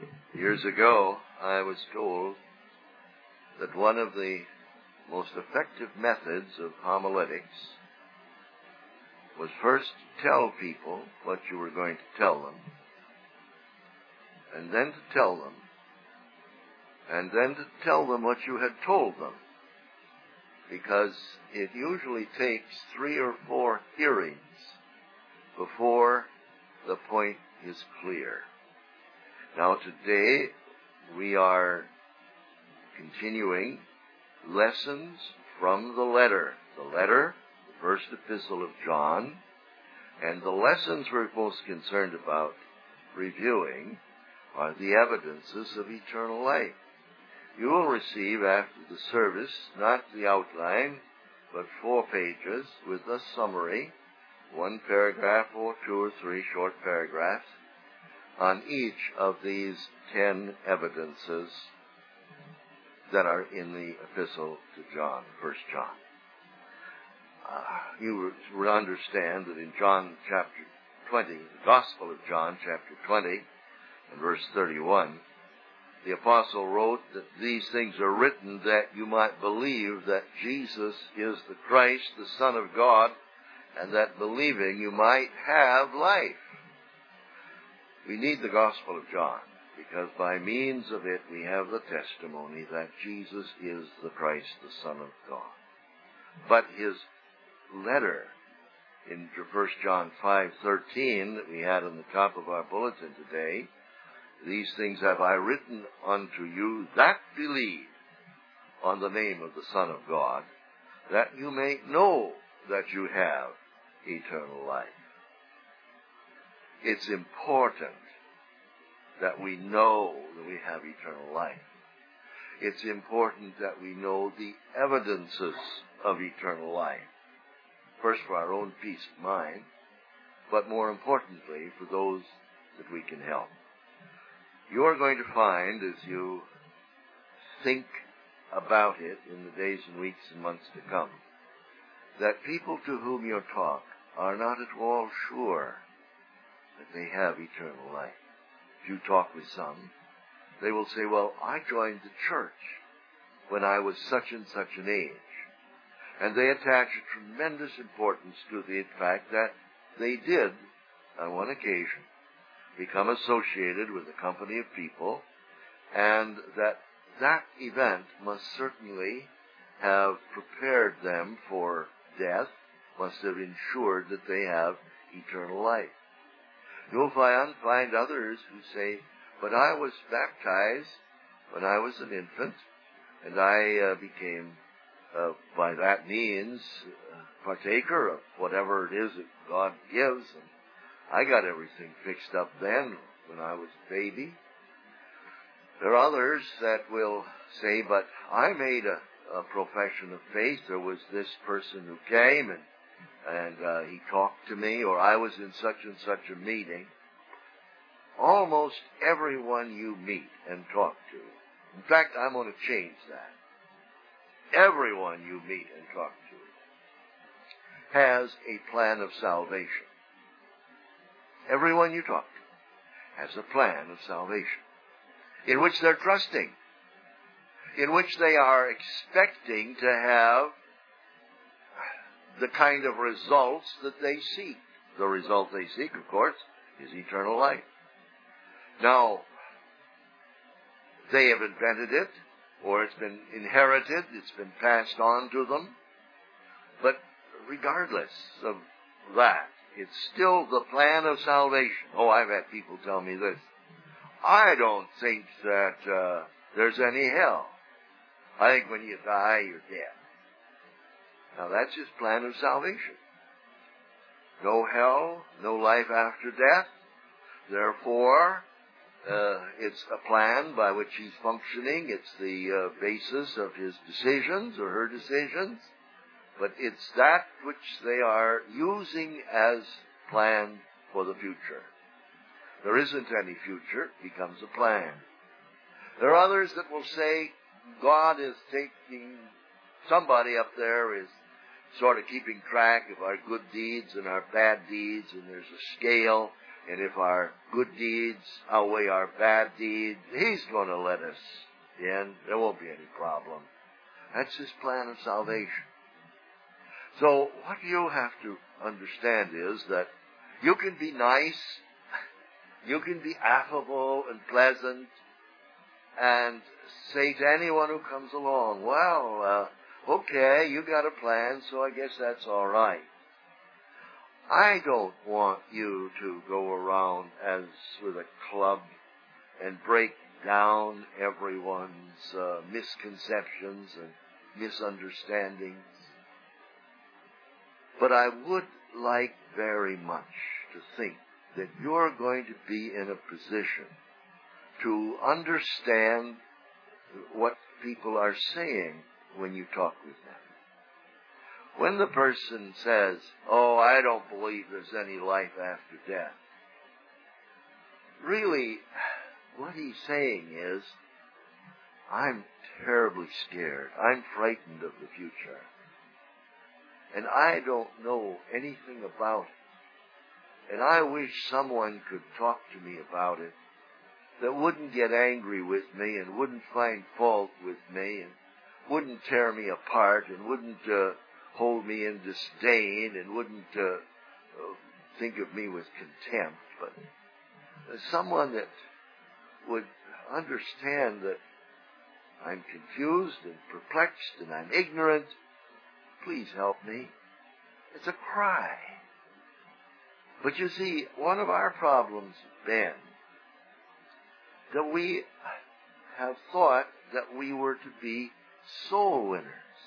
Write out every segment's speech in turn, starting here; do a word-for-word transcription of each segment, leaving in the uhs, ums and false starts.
Years ago, I was told that one of the most effective methods of homiletics was first to tell people what you were going to tell them, and then to tell them, and then to tell them what you had told them, because it usually takes three or four hearings before the point is clear. Now today we are continuing lessons from the letter, the letter, the first epistle of John, and the lessons we're most concerned about reviewing are the evidences of eternal life. You will receive after the service not the outline, but four pages with a summary, one paragraph or two or three short paragraphs, on each of these ten evidences that are in the epistle to John, First John. Uh, you will understand that in John chapter twenty, the Gospel of John chapter twenty, and verse thirty-one, the apostle wrote that these things are written that you might believe that Jesus is the Christ, the Son of God, and that believing you might have life. We need the Gospel of John, because by means of it we have the testimony that Jesus is the Christ, the Son of God. But his letter in First John five thirteen that we had on the top of our bulletin today, these things have I written unto you that believe on the name of the Son of God, that you may know that you have eternal life. It's important that we know that we have eternal life. It's important that we know the evidences of eternal life. First, for our own peace of mind, but more importantly, for those that we can help. You are going to find, as you think about it in the days and weeks and months to come, that people to whom you talk are not at all sure that they have eternal life. If you talk with some, they will say, well, I joined the church when I was such and such an age. And they attach a tremendous importance to the fact that they did, on one occasion, become associated with a company of people, and that that event must certainly have prepared them for death, must have ensured that they have eternal life. You'll find, find others who say, but I was baptized when I was an infant, and I uh, became, uh, by that means, uh, partaker of whatever it is that God gives, and I got everything fixed up then when I was a baby. There are others that will say, but I made a, a profession of faith. There was this person who came and and uh, he talked to me, or I was in such and such a meeting. Almost everyone you meet and talk to, in fact, I'm going to change that. Everyone you meet and talk to has a plan of salvation. Everyone you talk to has a plan of salvation in which they're trusting, in which they are expecting to have the kind of results that they seek. The result they seek, of course, is eternal life. Now, they have invented it, or it's been inherited, it's been passed on to them, but regardless of that, it's still the plan of salvation. Oh, I've had people tell me this. I don't think that uh, there's any hell. I think when you die, you're dead. Now, that's his plan of salvation. No hell, no life after death. Therefore, uh, it's a plan by which he's functioning. It's the uh, basis of his decisions or her decisions. But it's that which they are using as plan for the future. There isn't any future. It becomes a plan. There are others that will say God is taking, somebody up there is sort of keeping track of our good deeds and our bad deeds, and there's a scale And if our good deeds outweigh our bad deeds, He's going to let us in. There won't be any problem. That's His plan of salvation. So what you have to understand is that you can be nice, you can be affable and pleasant, and say to anyone who comes along, well, uh, okay, you got a plan, so I guess that's all right. I don't want you to go around as with a club and break down everyone's uh, misconceptions and misunderstandings. But I would like very much to think that you're going to be in a position to understand what people are saying when you talk with them. When the person says, oh, I don't believe there's any life after death, really, what he's saying is, I'm terribly scared. I'm frightened of the future. And I don't know anything about it. And I wish someone could talk to me about it that wouldn't get angry with me and wouldn't find fault with me and wouldn't tear me apart and wouldn't uh, hold me in disdain and wouldn't uh, uh, think of me with contempt, but uh, someone that would understand that I'm confused and perplexed and I'm ignorant. Please help me. It's a cry. But you see, one of our problems has been that we have thought that we were to be soul winners.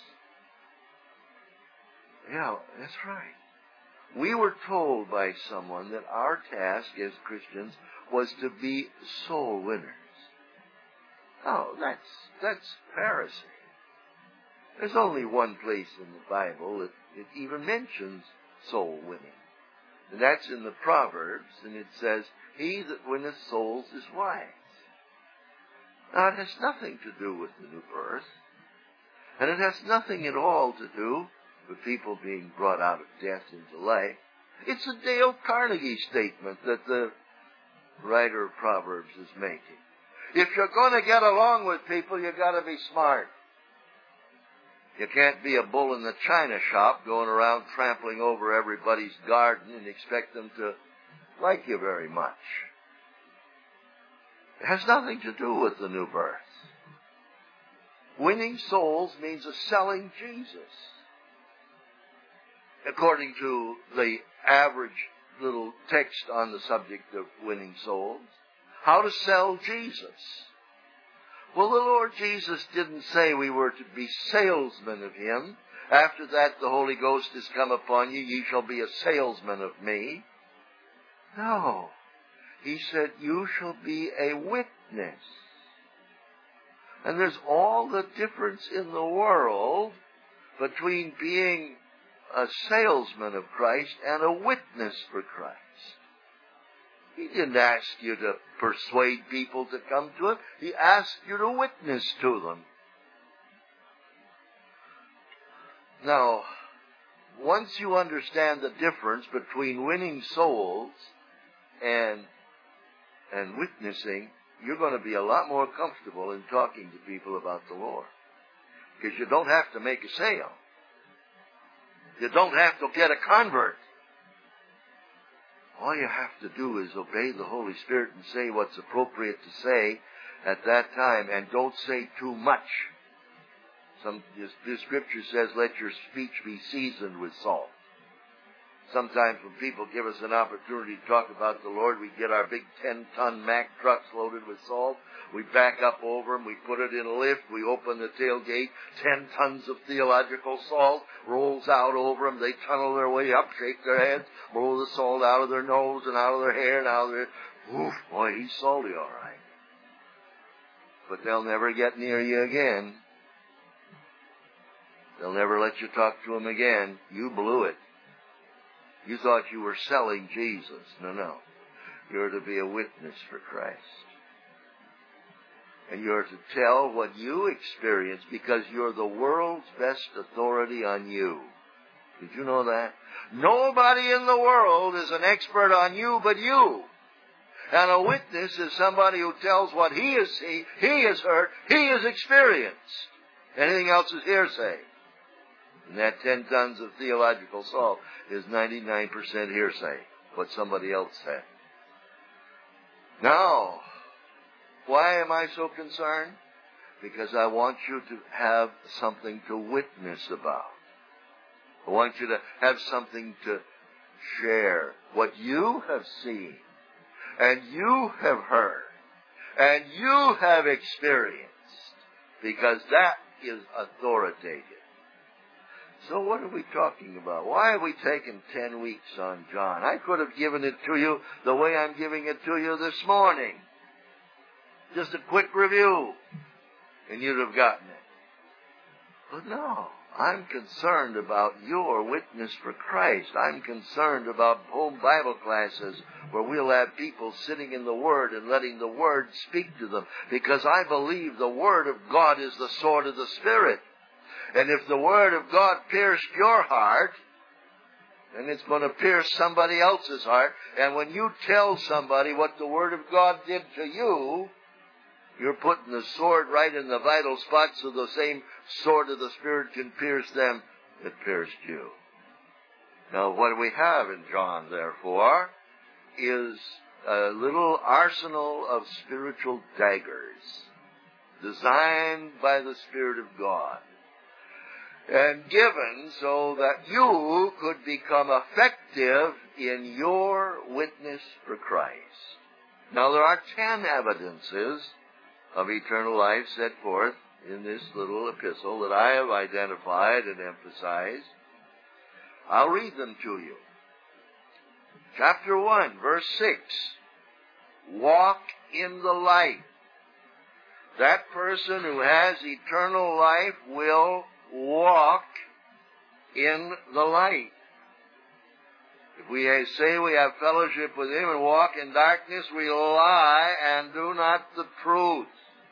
Yeah, that's right. We were told by someone that our task as Christians was to be soul winners. Oh, that's, that's heresy. There's only one place in the Bible that it even mentions soul winning. And that's in the Proverbs, and it says, he that winneth souls is wise. Now, it has nothing to do with the new birth, and it has nothing at all to do with people being brought out of death into life. It's a Dale Carnegie statement that the writer of Proverbs is making. If you're going to get along with people, you've got to be smart. You can't be a bull in the china shop going around trampling over everybody's garden and expect them to like you very much. It has nothing to do with the new birth. Winning souls means a selling Jesus. According to the average little text on the subject of winning souls, how to sell Jesus. Well, the Lord Jesus didn't say we were to be salesmen of Him. After that, the Holy Ghost is come upon you, ye shall be a salesman of me. No. He said, you shall be a witness. And there's all the difference in the world between being a salesman of Christ and a witness for Christ. He didn't ask you to persuade people to come to Him. He asked you to witness to them. Now, once you understand the difference between winning souls and, and witnessing, you're going to be a lot more comfortable in talking to people about the Lord. Because you don't have to make a sale. You don't have to get a convert. All you have to do is obey the Holy Spirit and say what's appropriate to say at that time, and don't say too much. Some, the Scripture says, let your speech be seasoned with salt. Sometimes when people give us an opportunity to talk about the Lord, we get our big ten-ton Mack trucks loaded with salt. We back up over them. We put it in a lift. We open the tailgate. Ten tons of theological salt rolls out over them. They tunnel their way up, shake their heads, blow the salt out of their nose and out of their hair and out of their... Oof, boy, he's salty all right. But they'll never get near you again. They'll never let you talk to them again. You blew it. You thought you were selling Jesus. No, no. You're to be a witness for Christ. And you're to tell what you experience because you're the world's best authority on you. Did you know that? Nobody in the world is an expert on you but you. And a witness is somebody who tells what he has seen, he has heard, he has experienced. Anything else is hearsay. And that ten tons of theological salt is ninety-nine percent hearsay, what somebody else said. Now, why am I so concerned? Because I want you to have something to witness about. I want you to have something to share. What you have seen, and you have heard, and you have experienced, because that is authoritative. So what are we talking about? Why have we taken ten weeks on John? I could have given it to you the way I'm giving it to you this morning. Just a quick review, and you'd have gotten it. But no, I'm concerned about your witness for Christ. I'm concerned about home Bible classes where we'll have people sitting in the Word and letting the Word speak to them, because I believe the Word of God is the sword of the Spirit. And if the Word of God pierced your heart, then it's going to pierce somebody else's heart. And when you tell somebody what the Word of God did to you, you're putting the sword right in the vital spot so the same sword of the Spirit can pierce them that pierced you. Now, what we have in John, therefore, is a little arsenal of spiritual daggers designed by the Spirit of God and given so that you could become effective in your witness for Christ. Now, there are ten evidences of eternal life set forth in this little epistle that I have identified and emphasized. I'll read them to you. Chapter one, verse six. Walk in the light. That person who has eternal life will walk in the light. If we say we have fellowship with Him and walk in darkness, we lie and do not the truth.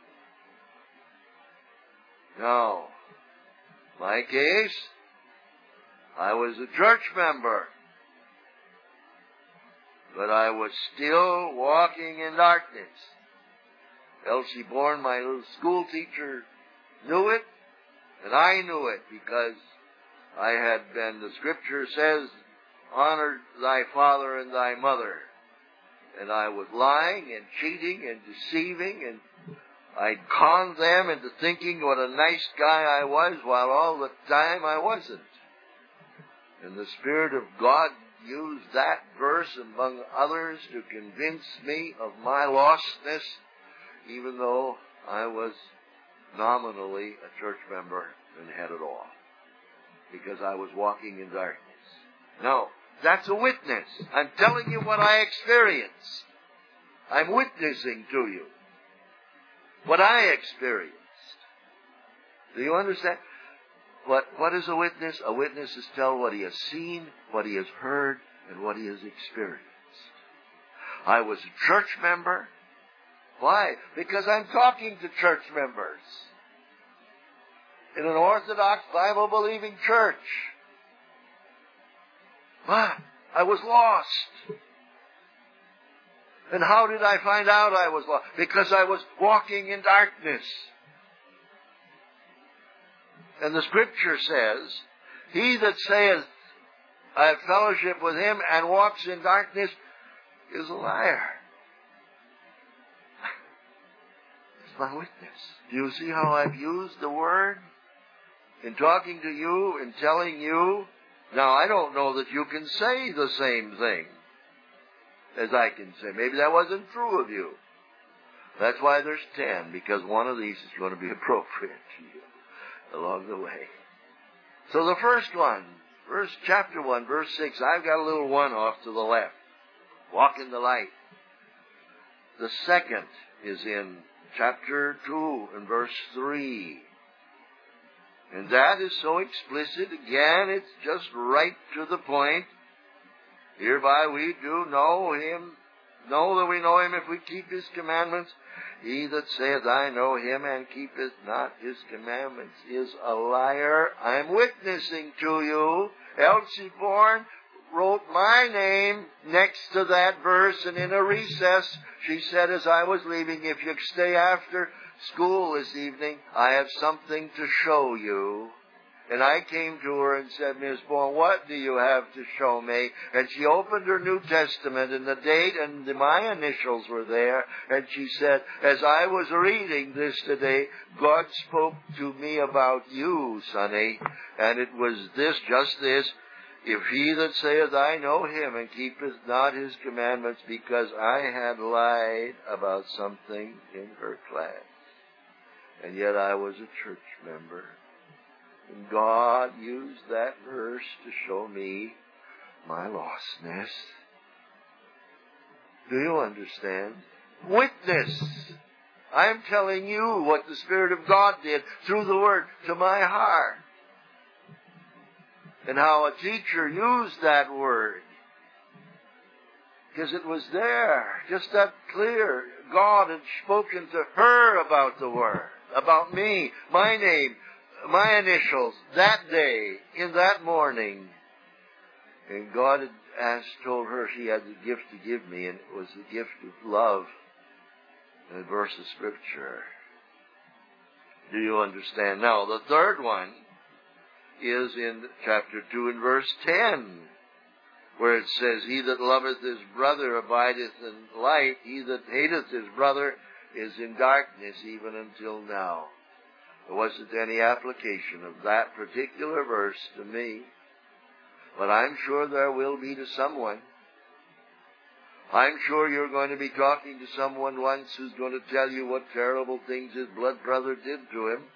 Now, my case, I was a church member, but I was still walking in darkness. Elsie Bourne, my little school teacher, knew it, and I knew it, because I had been, the Scripture says, honor thy father and thy mother. And I was lying and cheating and deceiving, and I'd conned them into thinking what a nice guy I was, while all the time I wasn't. And the Spirit of God used that verse, among others, to convince me of my lostness, even though I was nominally a church member and had it all, because I was walking in darkness. No, that's a witness. I'm telling you what I experienced. I'm witnessing to you what I experienced. Do you understand? What, what is a witness? A witness is tell what he has seen, what he has heard, and what he has experienced. I was a church member. Why? Because I'm talking to church members in an Orthodox Bible-believing church. Why? I was lost. And how did I find out I was lost? Because I was walking in darkness. And the Scripture says, he that saith, I have fellowship with Him and walks in darkness is a liar. It's my witness. Do you see how I've used the word in talking to you and telling you? Now, I don't know that you can say the same thing as I can say. Maybe that wasn't true of you. That's why there's ten, because one of these is going to be appropriate to you along the way. So the first one, verse chapter one, verse six, I've got a little one off to the left. Walk in the light. The second is in chapter two and verse three. And that is so explicit. Again, it's just right to the point. Hereby we do know Him, know that we know Him if we keep His commandments. He that saith, I know Him, and keepeth not His commandments is a liar. I'm witnessing to you Elsie Bourne wrote my name next to that verse, and in a recess, she said as I was leaving, if you stay after school this evening, I have something to show you. And I came to her and said, Miss Bourne, what do you have to show me? And she opened her New Testament, and the date and the, my initials were there. And she said, as I was reading this today, God spoke to me about you, Sonny. And it was this, just this, if he that saith, I know him, and keepeth not his commandments, because I had lied about something in her class. And yet I was a church member. And God used that verse to show me my lostness. Do you understand? Witness. I'm telling you what the Spirit of God did through the Word to my heart. And how a teacher used that Word. Because it was there, just that clear. God had spoken to her about the Word, about me, my name, my initials, that day, in that morning. And God had asked, told her she had the gift to give me, and it was the gift of love and a verse of Scripture. Do you understand? Now, the third one is in chapter two and verse ten, where it says, he that loveth his brother abideth in light, he that hateth his brother is in darkness even until now. There wasn't any application of that particular verse to me, but I'm sure there will be to someone. I'm sure you're going to be talking to someone once who's going to tell you what terrible things his blood brother did to him,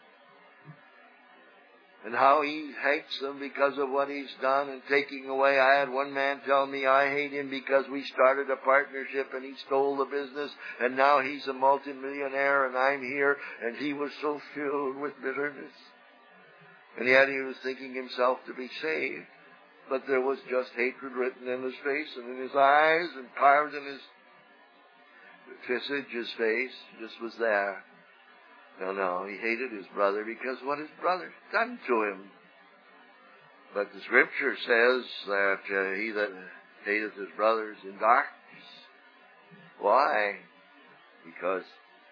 and how he hates them because of what he's done and taking away. I had one man tell me, I hate him because we started a partnership and he stole the business, and now he's a multimillionaire and I'm here, and he was so filled with bitterness. And yet he was thinking himself to be saved. But there was just hatred written in his face and in his eyes and carved in his visage, his face, just was there. No, no, he hated his brother because what his brother done to him. But the Scripture says that uh, he that hateth his brother is in darkness. Why? Because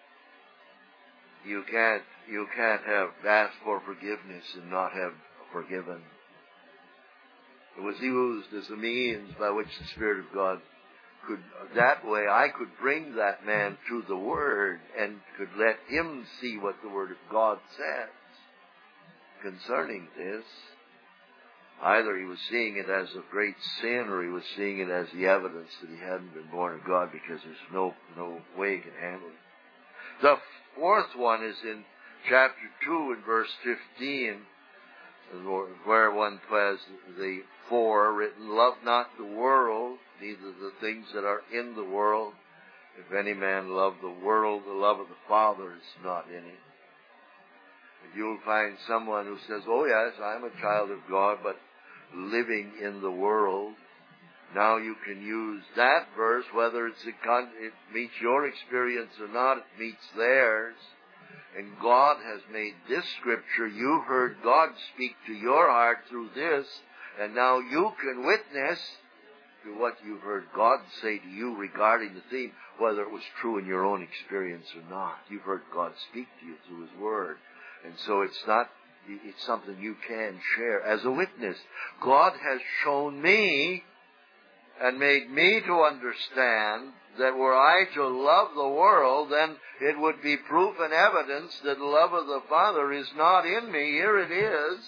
you can't you can't have asked for forgiveness and not have forgiven. It was used as a means by which the Spirit of God could, that way I could bring that man to the Word and could let him see what the Word of God says concerning this. Either he was seeing it as a great sin, or he was seeing it as the evidence that he hadn't been born of God, because there's no, no way he can handle it. The fourth one is in chapter two and verse fifteen, where one has the four written, love not the world, neither the things that are in the world. If any man love the world, the love of the Father is not in him. If you'll find someone who says, oh yes, I'm a child of God, but living in the world, now you can use that verse, whether it's a con- it meets your experience or not, it meets theirs. And God has made this Scripture, you heard God speak to your heart through this, and now you can witness to what you've heard God say to you regarding the theme, whether it was true in your own experience or not. You've heard God speak to you through His Word. And so it's not, it's something you can share as a witness. God has shown me and made me to understand that were I to love the world, then it would be proof and evidence that the love of the Father is not in me. Here it is.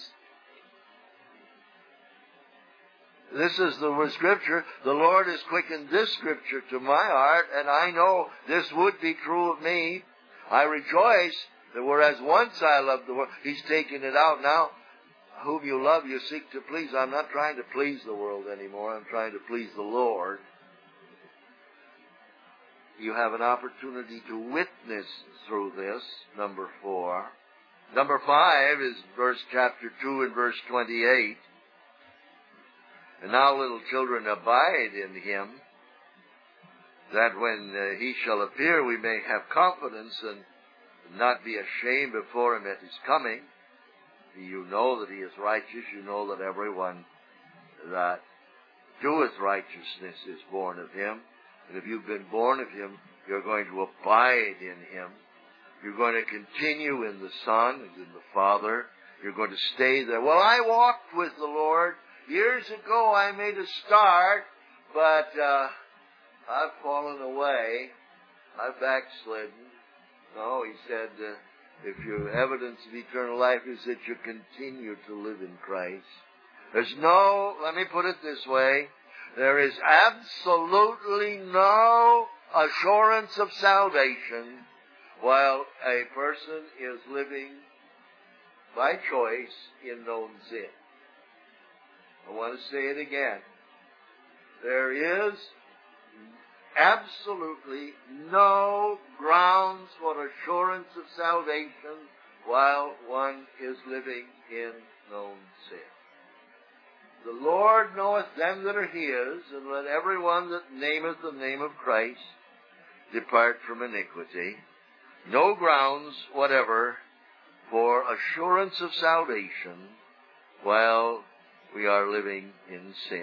This is the Scripture. The Lord has quickened this Scripture to my heart, and I know this would be true of me. I rejoice that whereas once I loved the world, He's taken it out now. Whom you love, you seek to please. I'm not trying to please the world anymore. I'm trying to please the Lord. You have an opportunity to witness through this, number four. Number five is verse chapter two and verse twenty-eight. And now, little children, abide in Him, that when uh, He shall appear, we may have confidence and not be ashamed before Him at His coming. You know that He is righteous. You know that everyone that doeth righteousness is born of him. And if you've been born of him, you're going to abide in him. You're going to continue in the Son and in the Father. You're going to stay there. Well, I walked with the Lord. Years ago I made a start, but uh, I've fallen away. I've backslidden. No, he said, uh, if your evidence of eternal life is that you continue to live in Christ. There's no, let me put it this way, there is absolutely no assurance of salvation while a person is living by choice in known sin. I want to say it again. There is absolutely no grounds for assurance of salvation while one is living in known sin. The Lord knoweth them that are his, and let every one that nameth the name of Christ depart from iniquity. No grounds whatever for assurance of salvation while we are living in sin.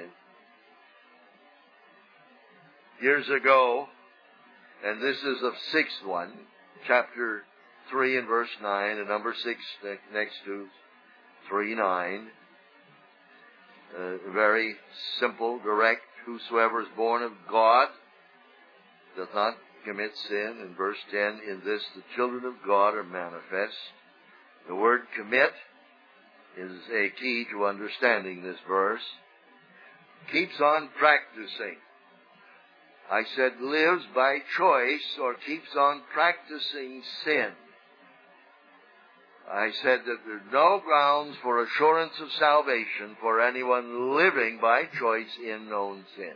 Years ago, and this is the sixth one, chapter three and verse nine, and number six next to three nine. Uh, very simple, direct. Whosoever is born of God doth not commit sin. In verse ten, in this the children of God are manifest. The word commit is a key to understanding this verse. Keeps on practicing. I said lives by choice or keeps on practicing sin. I said that there's no grounds for assurance of salvation for anyone living by choice in known sin.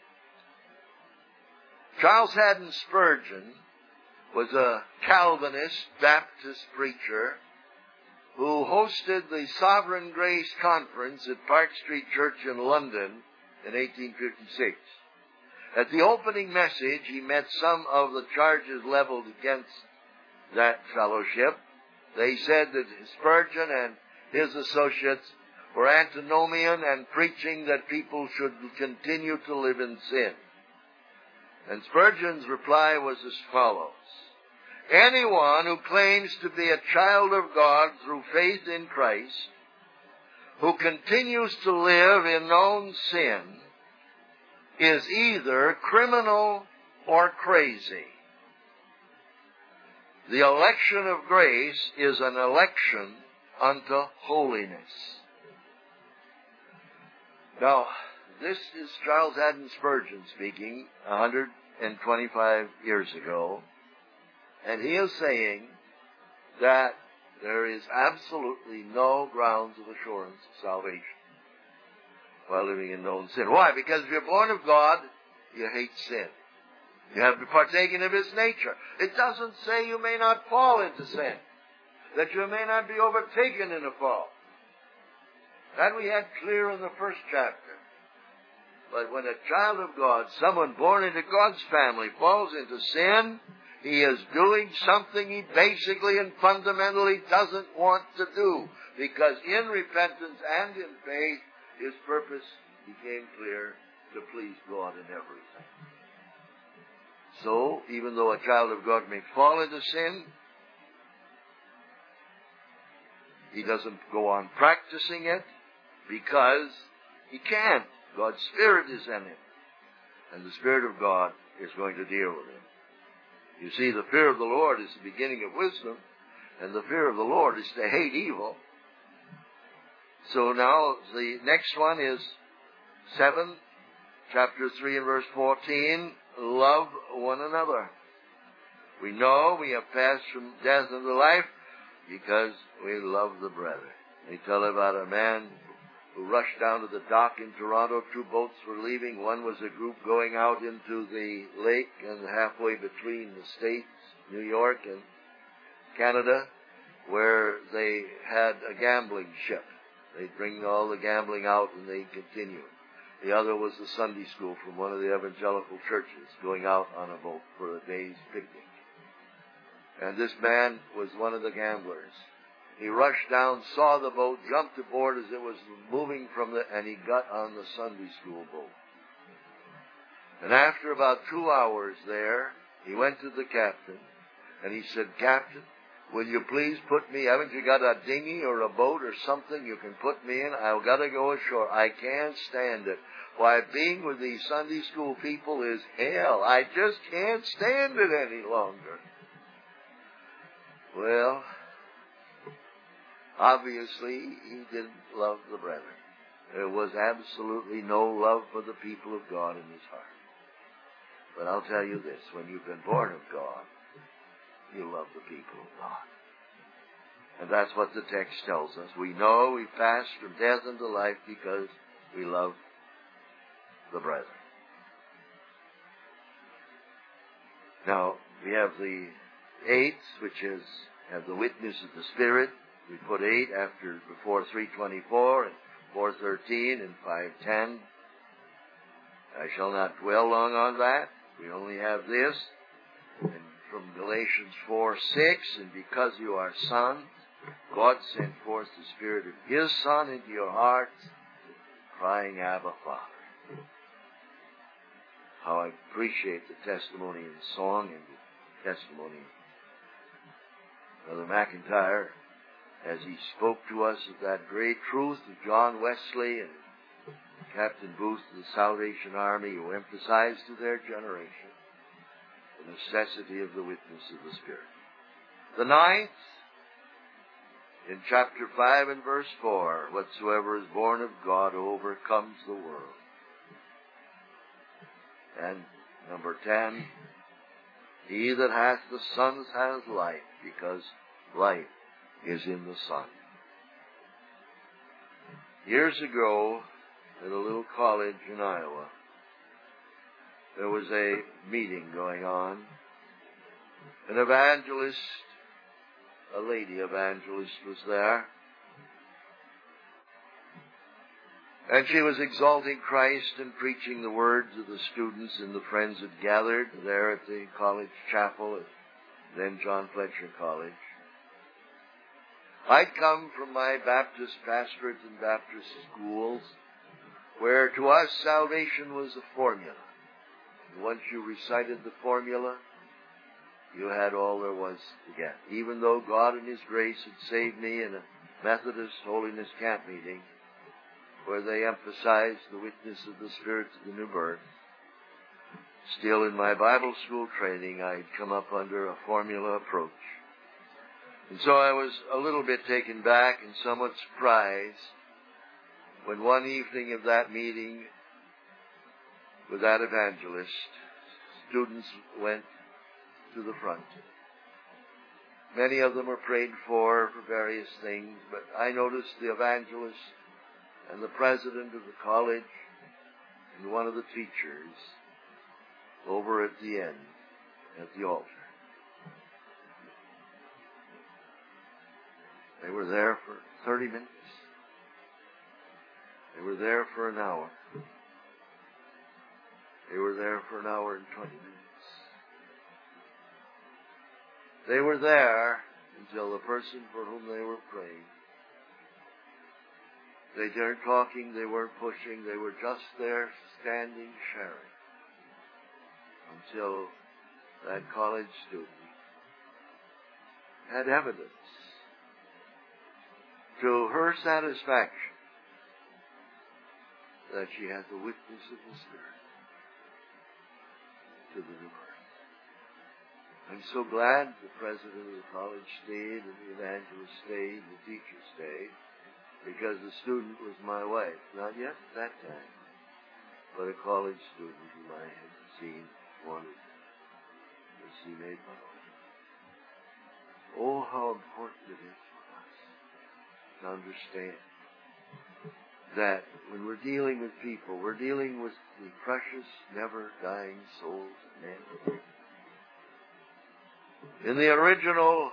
Charles Haddon Spurgeon was a Calvinist Baptist preacher who hosted the Sovereign Grace Conference at Park Street Church in London in eighteen fifty-six. At the opening message, he met some of the charges leveled against that fellowship. They said that Spurgeon and his associates were antinomian and preaching that people should continue to live in sin. And Spurgeon's reply was as follows. Anyone who claims to be a child of God through faith in Christ, who continues to live in known sin, is either criminal or crazy. The election of grace is an election unto holiness. Now, this is Charles Haddon Spurgeon speaking one hundred twenty-five years ago, and he is saying that there is absolutely no grounds of assurance of salvation while living in known sin. Why? Because if you're born of God, you hate sin. You have to partake of his nature. It doesn't say you may not fall into sin, that you may not be overtaken in a fall. That we had clear in the first chapter. But when a child of God, someone born into God's family, falls into sin, he is doing something he basically and fundamentally doesn't want to do. Because in repentance and in faith, his purpose became clear to please God in everything. So, even though a child of God may fall into sin, he doesn't go on practicing it because he can't. God's Spirit is in him. And the Spirit of God is going to deal with him. You see, the fear of the Lord is the beginning of wisdom, and the fear of the Lord is to hate evil. So now, the next one is seven, chapter three and verse fourteen. Love one another. We know we have passed from death into life because we love the brethren. They tell about a man who rushed down to the dock in Toronto. Two boats were leaving. One was a group going out into the lake and halfway between the states, New York and Canada, where they had a gambling ship. They'd bring all the gambling out and they'd continue. The other was the Sunday school from one of the evangelical churches going out on a boat for a day's picnic. And this man was one of the gamblers. He rushed down, saw the boat, jumped aboard as it was moving from the, and he got on the Sunday school boat. And after about two hours there, he went to the captain, and he said, "Captain, will you please put me, haven't you got a dinghy or a boat or something you can put me in? I've got to go ashore. I can't stand it. Why, being with these Sunday school people is hell. I just can't stand it any longer." Well, obviously, he didn't love the brethren. There was absolutely no love for the people of God in his heart. But I'll tell you this, when you've been born of God, you love the people of God. And that's what the text tells us. We know we passed from death into life because we love the brethren. Now, we have the eighth, which is have the witness of the Spirit. We put eight after before three twenty-four and four thirteen and five ten. I shall not dwell long on that. We only have this. And from Galatians four six, and because you are sons, God sent forth the Spirit of His Son into your hearts, crying, Abba, Father. How I appreciate the testimony in song and the testimony of Brother McIntyre as he spoke to us of that great truth of John Wesley and Captain Booth of the Salvation Army, who emphasized to their generation the necessity of the witness of the Spirit. The ninth, in chapter five and verse four, whatsoever is born of God overcomes the world. And number ten, he that hath the Son has life, because life is in the Son. Years ago, at a little college in Iowa, there was a meeting going on. An evangelist, a lady evangelist was there. And she was exalting Christ and preaching the words of the students and the friends that gathered there at the college chapel at then John Fletcher College. I'd come from my Baptist pastorate and Baptist schools, where to us salvation was a formula. And once you recited the formula, you had all there was to get. Even though God in His grace had saved me in a Methodist holiness camp meeting, where they emphasized the witness of the Spirit to the new birth, still in my Bible school training, I'd come up under a formula approach. And so I was a little bit taken back and somewhat surprised when one evening of that meeting with that evangelist, students went to the front. Many of them were prayed for for various things, but I noticed the evangelist and the president of the college and one of the teachers over at the end, at the altar. They were there for thirty minutes. They were there for an hour. They were there for an hour and twenty minutes. They were there until the person for whom they were praying, they weren't talking, they weren't pushing, they were just there standing, sharing, until that college student had evidence to her satisfaction that she had the witness of the Spirit to the new birth. I'm so glad the president of the college stayed and the evangelist stayed and the teacher stayed, because the student was my wife. Not yet at that time, but a college student whom I had seen, wanted to see made my wife. Oh, how important it is for us to understand that when we're dealing with people, we're dealing with the precious, never-dying souls of men. In the original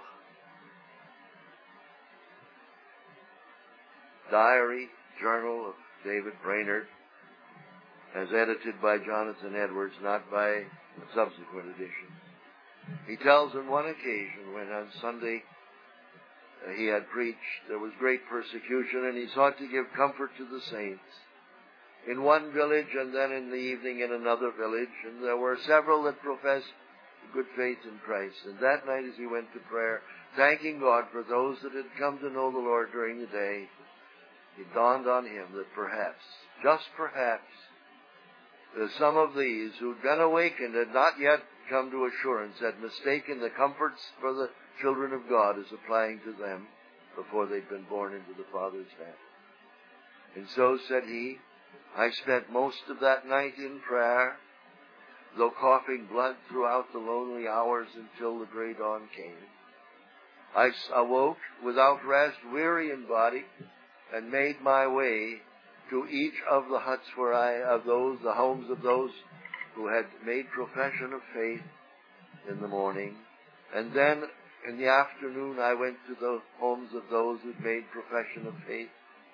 diary, journal of David Brainerd, as edited by Jonathan Edwards, not by a subsequent edition, he tells on one occasion when on Sunday he had preached, there was great persecution, and he sought to give comfort to the saints in one village and then in the evening in another village. And there were several that professed good faith in Christ. And that night as he went to prayer, thanking God for those that had come to know the Lord during the day, it dawned on him that perhaps, just perhaps, some of these who'd been awakened had not yet come to assurance, had mistaken the comforts for the children of God as applying to them before they'd been born into the Father's family. And so, said he, I spent most of that night in prayer, though coughing blood throughout the lonely hours until the grey dawn came. I awoke without rest, weary in body, and made my way to each of the huts where I, of those, the homes of those who had made profession of faith in the morning. And then in the afternoon I went to the homes of those who had made profession of faith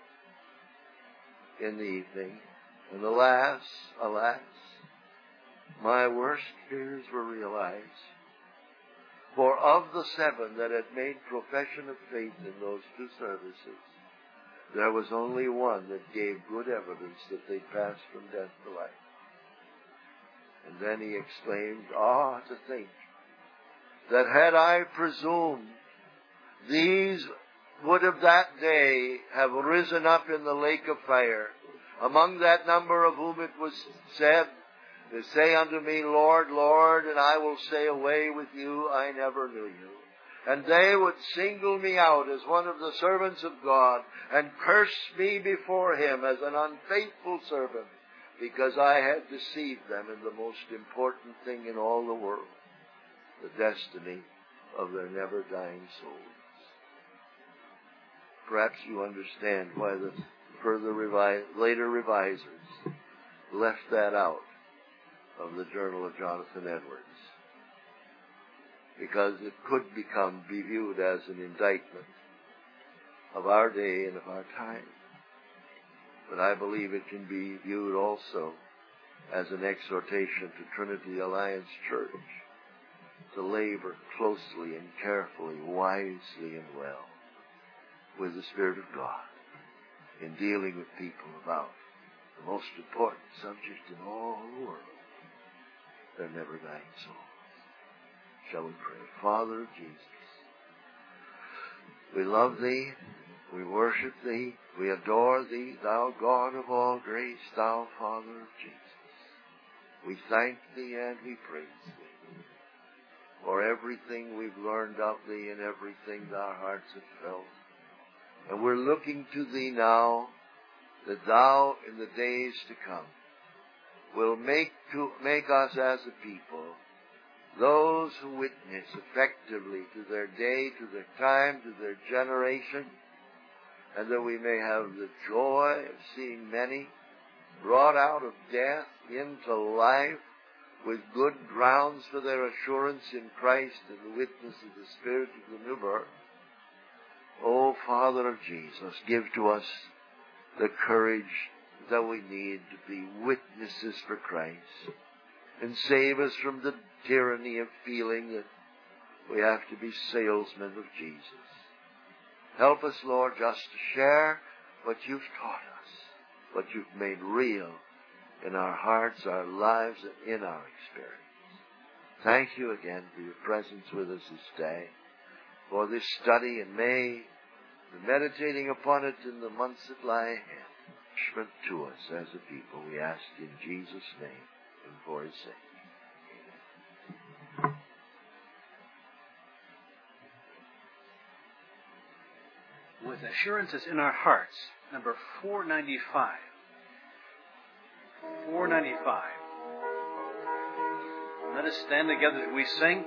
in the evening. And alas, alas, my worst fears were realized. For of the seven that had made profession of faith in those two services, there was only one that gave good evidence that they passed from death to life. And then he exclaimed, ah, to think that had I presumed, these would of that day have risen up in the lake of fire, among that number of whom it was said, they say unto me, Lord, Lord, and I will say, away with you, I never knew you. And they would single me out as one of the servants of God and curse me before him as an unfaithful servant, because I had deceived them in the most important thing in all the world, the destiny of their never-dying souls. Perhaps you understand why the further revi- later revisers left that out of the Journal of Jonathan Edwards, because it could become, be viewed as an indictment of our day and of our time. But I believe it can be viewed also as an exhortation to Trinity Alliance Church to labor closely and carefully, wisely and well with the Spirit of God in dealing with people about the most important subject in all the world, their never-dying souls. Shall we pray? Father of Jesus, we love Thee, we worship Thee, we adore Thee, Thou God of all grace, Thou Father of Jesus. We thank Thee and we praise Thee for everything we've learned of Thee and everything that our hearts have felt. And we're looking to Thee now that Thou, in the days to come, will make to make us as a people those who witness effectively to their day, to their time, to their generation, and that we may have the joy of seeing many brought out of death into life with good grounds for their assurance in Christ and the witness of the Spirit of the new birth. O Father of Jesus, give to us the courage that we need to be witnesses for Christ, and save us from the tyranny of feeling that we have to be salesmen of Jesus. Help us, Lord, just to share what You've taught us, what You've made real in our hearts, our lives, and in our experience. Thank You again for Your presence with us this day, for this study, and may the meditating upon it in the months that lie ahead to us as a people, we ask in Jesus' name and for His sake. With assurances in our hearts, number four ninety-five. four ninety-five. Let us stand together as we sing.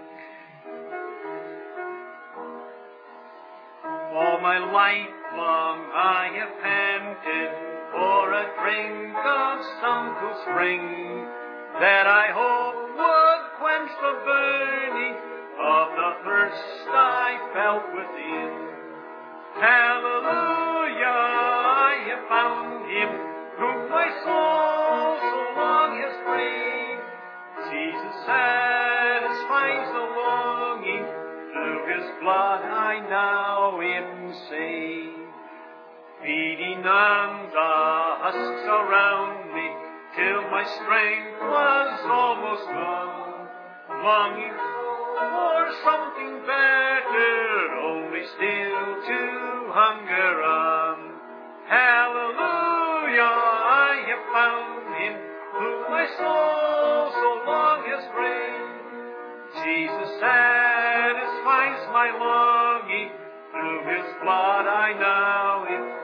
All my life long I have panted for a drink of some cool spring, that I hope would quench the burning of the thirst I felt within. Hallelujah, I have found Him whom my soul so long has craved. Jesus satisfies the longing through His His blood I now am saved. Feeding on the husks around me, till my strength was almost gone. Longing for something better, only still to hunger on. Hallelujah, I have found Him, whom my soul so long has craved. Jesus satisfies my longing, through His blood I now am.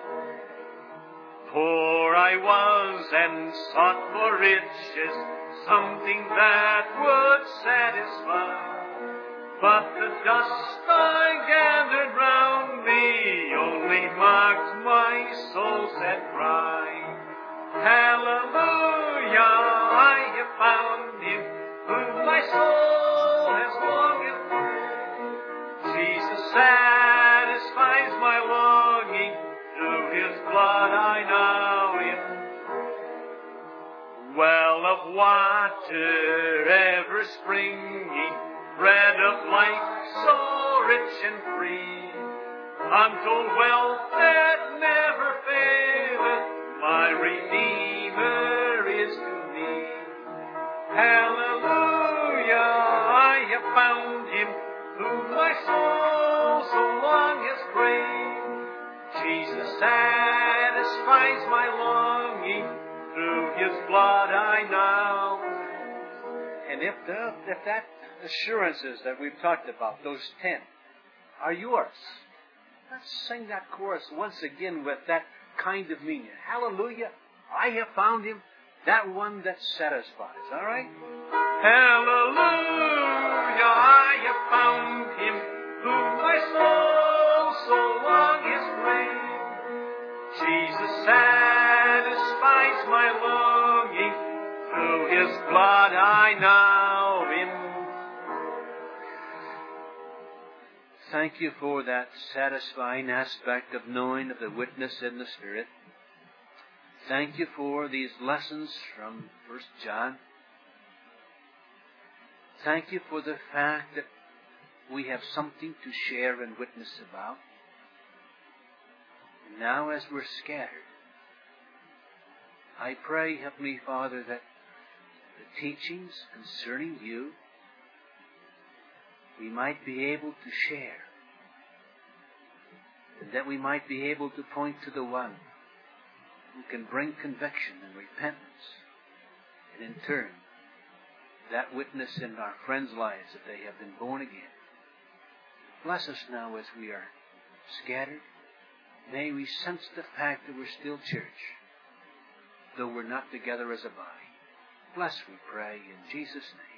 Poor I was and sought for riches, something that would satisfy. But the dust I gathered round me only mocked my soul's sad cry. Hallelujah, I have found Him, whom my soul has longed for. Jesus satisfies my longing, through His blood I now am. Well of water ever springing, bread of life so rich and free, untold wealth that never faileth, my Redeemer is to me. Hallelujah, I have found Him, whom my soul so long has craved. Jesus satisfies my longing, through His blood I now. And if the, if that assurances that we've talked about, those ten, are yours, let's sing that chorus once again with that kind of meaning. Hallelujah, I have found Him, that one that satisfies. All right? Hallelujah, I have found Him, whom my soul so long has craved. Jesus satisfies my longing, through His blood I now am. Thank you for that satisfying aspect of knowing of the witness in the Spirit. Thank you for these lessons from First John. Thank you for the fact that we have something to share and witness about. And now as we're scattered, I pray, Heavenly Father, that the teachings concerning You, we might be able to share, and that we might be able to point to the one who can bring conviction and repentance, and in turn, that witness in our friends' lives that they have been born again. Bless us now as we are scattered. May we sense the fact that we're still church, though we're not together as a body. Bless, we pray, in Jesus' name.